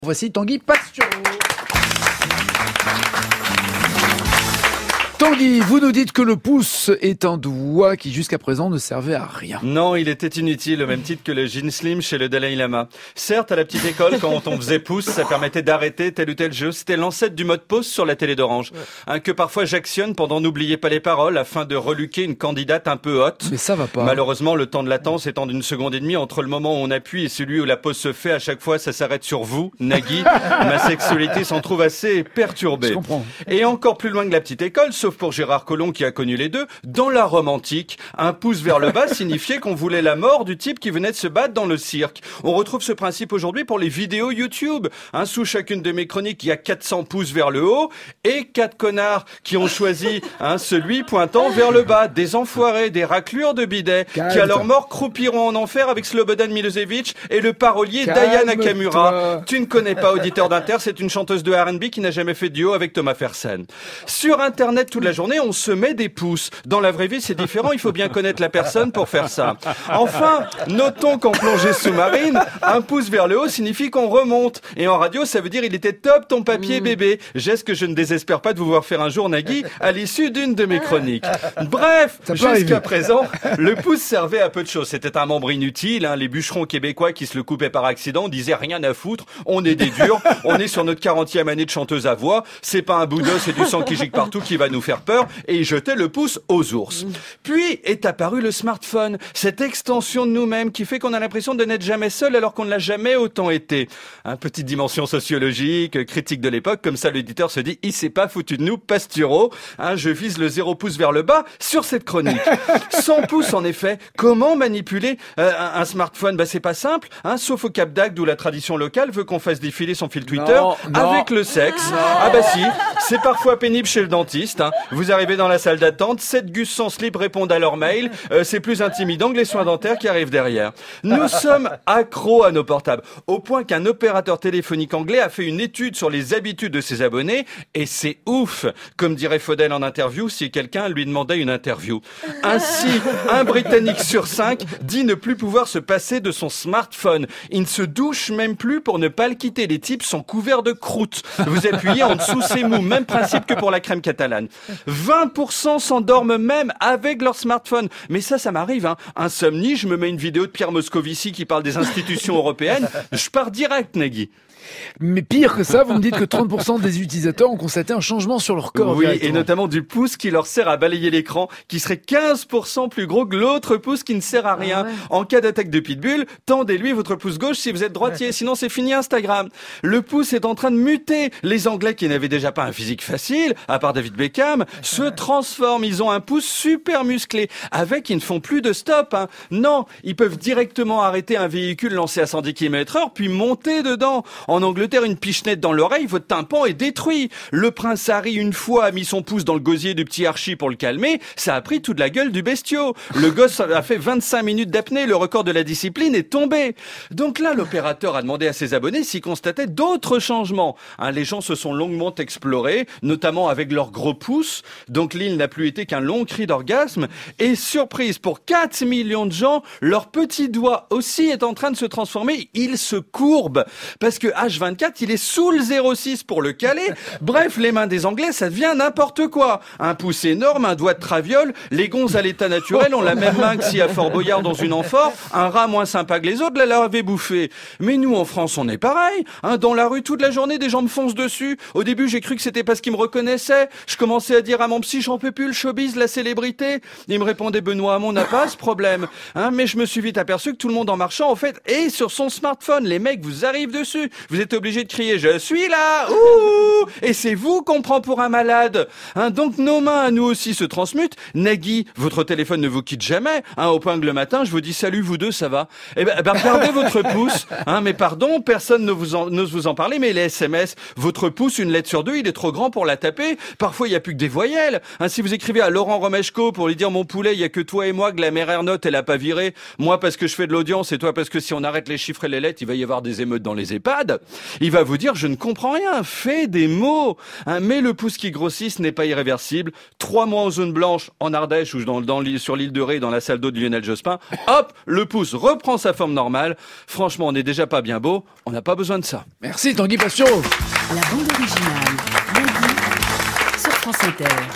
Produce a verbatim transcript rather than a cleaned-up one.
Voici Tanguy Pastureau. Tanguy, vous nous dites que le pouce est un doigt qui jusqu'à présent ne servait à rien. Non, il était inutile, au même titre que le jean slim chez le Dalai Lama. Certes, à la petite école, quand on faisait pouce, ça permettait d'arrêter tel ou tel jeu. C'était l'ancêtre du mode pause sur la télé d'Orange. Hein, que parfois j'actionne pendant n'oubliez pas les paroles afin de reluquer une candidate un peu haute. Mais ça va pas. Malheureusement, le temps de latence étant d'une seconde et demie entre le moment où on appuie et celui où la pause se fait, à chaque fois, ça s'arrête sur vous, Nagui. Ma sexualité s'en trouve assez perturbée. Je comprends. Et encore plus loin que la petite école, sauf pour Gérard Collomb qui a connu les deux, dans la Rome antique, un pouce vers le bas signifiait qu'on voulait la mort du type qui venait de se battre dans le cirque. On retrouve ce principe aujourd'hui pour les vidéos YouTube. Hein, sous chacune de mes chroniques, il y a quatre cents pouces vers le haut et quatre connards qui ont choisi hein, celui pointant vers le bas. Des enfoirés, des raclures de bidets, qui à leur mort croupiront en enfer avec Slobodan Milosevic et le parolier Dayan Nakamura. Tu ne connais pas Auditeur d'Inter, c'est une chanteuse de R and B qui n'a jamais fait de duo avec Thomas Fersen. Sur Internet toute la journée, on se met des pouces. Dans la vraie vie, c'est différent, il faut bien connaître la personne pour faire ça. Enfin, notons qu'en plongée sous-marine, un pouce vers le haut signifie qu'on remonte. Et en radio, ça veut dire il était top ton papier mmh. bébé. Geste que je ne désespère pas de vous voir faire un jour, Nagui, à l'issue d'une de mes chroniques. Bref, jusqu'à présent, le pouce servait à peu de choses. C'était un membre inutile, hein. Les bûcherons québécois qui se le coupaient par accident disaient rien à foutre, on est des durs, on est sur notre quarantième année de chanteuse à voix, c'est pas un bout d'os et du sang qui gicle partout qui va nous faire peur, et il jetait le pouce aux ours. Puis est apparu le smartphone, cette extension de nous-mêmes qui fait qu'on a l'impression de n'être jamais seul alors qu'on ne l'a jamais autant été. Un petite dimension sociologique, critique de l'époque, comme ça l'éditeur se dit, il s'est pas foutu de nous, Pastureau. Hein, je vise le zéro pouce vers le bas sur cette chronique. cent pouces en effet, comment manipuler euh, un, un smartphone? Bah c'est pas simple, hein, sauf au Cap d'Agde où la tradition locale veut qu'on fasse défiler son fil Twitter non, non, avec le sexe. Non. Ah bah si, c'est parfois pénible chez le dentiste. Hein. Vous arrivez dans la salle d'attente, sept gus sans slip répondent à leur mail. Euh, c'est plus intimidant que les soins dentaires qui arrivent derrière. Nous sommes accros à nos portables, au point qu'un opérateur téléphonique anglais a fait une étude sur les habitudes de ses abonnés, et c'est ouf, comme dirait Faudel en interview si quelqu'un lui demandait une interview. Ainsi, un Britannique sur cinq dit ne plus pouvoir se passer de son smartphone. Il ne se douche même plus pour ne pas le quitter. Les types sont couverts de croûte. Vous appuyez en dessous, c'est mou. Même principe que pour la crème catalane. vingt pour cent s'endorment même avec leur smartphone. Mais ça, ça m'arrive, hein. Insomnie, je me mets une vidéo de Pierre Moscovici qui parle des institutions européennes. Je pars direct, Nagui. Mais pire que ça, vous me dites que trente pour cent des utilisateurs ont constaté un changement sur leur corps. Oui, et notamment du pouce qui leur sert à balayer l'écran, qui serait quinze pour cent plus gros que l'autre pouce qui ne sert à rien. Ah ouais. En cas d'attaque de pitbull, tendez-lui votre pouce gauche si vous êtes droitier, ouais. Sinon c'est fini Instagram. Le pouce est en train de muter. Les Anglais qui n'avaient déjà pas un physique facile, à part David Beckham, se transforment. Ils ont un pouce super musclé. Avec, ils ne font plus de stop. Hein. Non, ils peuvent directement arrêter un véhicule lancé à cent dix kilomètres heure, puis monter dedans. En Angleterre, une pichenette dans l'oreille, votre tympan est détruit. Le prince Harry, une fois, a mis son pouce dans le gosier du petit Archie pour le calmer. Ça a pris toute la gueule du bestiau. Le gosse a fait vingt-cinq minutes d'apnée. Le record de la discipline est tombé. Donc là, l'opérateur a demandé à ses abonnés s'ils constataient d'autres changements. Hein, les gens se sont longuement explorés, notamment avec leurs gros pouces. Donc l'île n'a plus été qu'un long cri d'orgasme. Et surprise, pour quatre millions de gens, leur petit doigt aussi est en train de se transformer. Il se courbe. Parce que H vingt-quatre, il est sous le zéro six pour le caler. Bref, les mains des Anglais, ça devient n'importe quoi. Un pouce énorme, un doigt de traviole. Les gonzes à l'état naturel ont la même main que si à Fort Boyard dans une amphore, un rat moins sympa que les autres la leur avait bouffé. Mais nous, en France, on est pareil. Hein, dans la rue, toute la journée, des gens me foncent dessus. Au début, j'ai cru que c'était parce qu'ils me reconnaissaient. Je commençais à dire à mon psy, j'en peux plus, le showbiz, la célébrité. Il me répondait, Benoît Hamon n'a pas ce problème. Hein, mais je me suis vite aperçu que tout le monde en marchant, en fait, est sur son smartphone. Les mecs vous arrivent dessus. Vous êtes obligé de crier, je suis là, ouh, et c'est vous qu'on prend pour un malade. Hein, donc nos mains à nous aussi se transmutent. Nagui, votre téléphone ne vous quitte jamais. Hein, au point que le matin, je vous dis salut vous deux, ça va. Eh ben, ben regardez votre pouce. Hein, mais pardon, personne ne vous en, n'ose vous en parler, mais les S M S, votre pouce, une lettre sur deux, il est trop grand pour la taper. Parfois, il n'y a plus que des voyelles. Hein, si vous écrivez à Laurent Romeshko pour lui dire mon poulet, il y a que toi et moi que la mère Ernotte, elle a pas viré. Moi parce que je fais de l'audience et toi parce que si on arrête les chiffres et les lettres, il va y avoir des émeutes dans les EHPAD. Il va vous dire, je ne comprends rien, fais des mots. Hein, mais le pouce qui grossit, ce n'est pas irréversible. Trois mois en zone blanche, en Ardèche ou dans, dans l'île, sur l'île de Ré, dans la salle d'eau de Lionel Jospin, hop, le pouce reprend sa forme normale. Franchement, on n'est déjà pas bien beau, on n'a pas besoin de ça. Merci Tanguy Passion. La bande originale, Maggie, sur France Inter.